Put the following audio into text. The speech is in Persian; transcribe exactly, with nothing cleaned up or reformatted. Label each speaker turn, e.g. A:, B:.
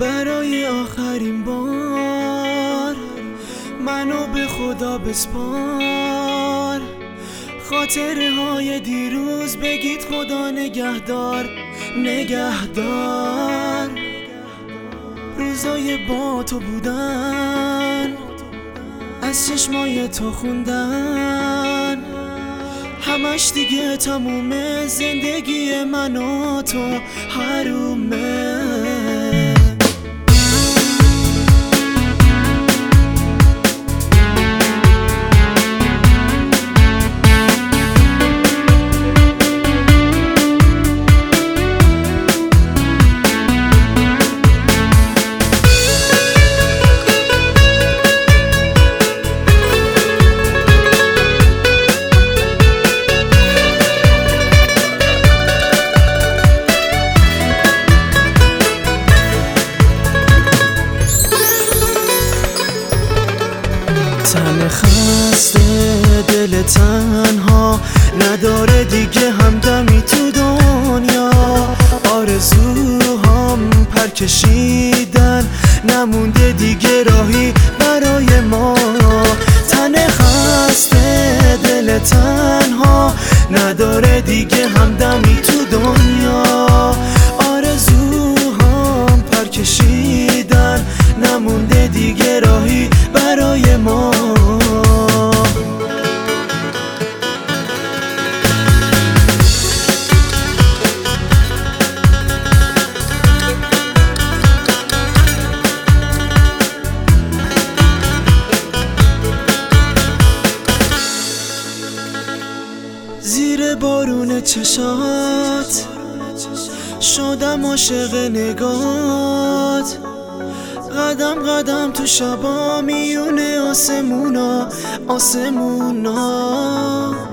A: برای آخرین بار منو به خدا بسپار. خاطره های دیروز بگید خدا نگهدار نگهدار. روزای با تو بودن، از چشمای تو خوندن، همش دیگه تمومه. زندگی من و تو حرومه. تن خسته دل تنها نداره دیگه همدمی تو دنیا. آرزوهام پر کشیدن، نمونده دیگه راهی برای ما. تن خسته دل تنها نداره دیگه همدمی تو دنیا. آرزوهام پر کشیدن، نمونده دیگه راهی برای ما. زیر بارون چشات شدم عاشق نگات. قدم قدم تو شبا میونه آسمونا آسمونا.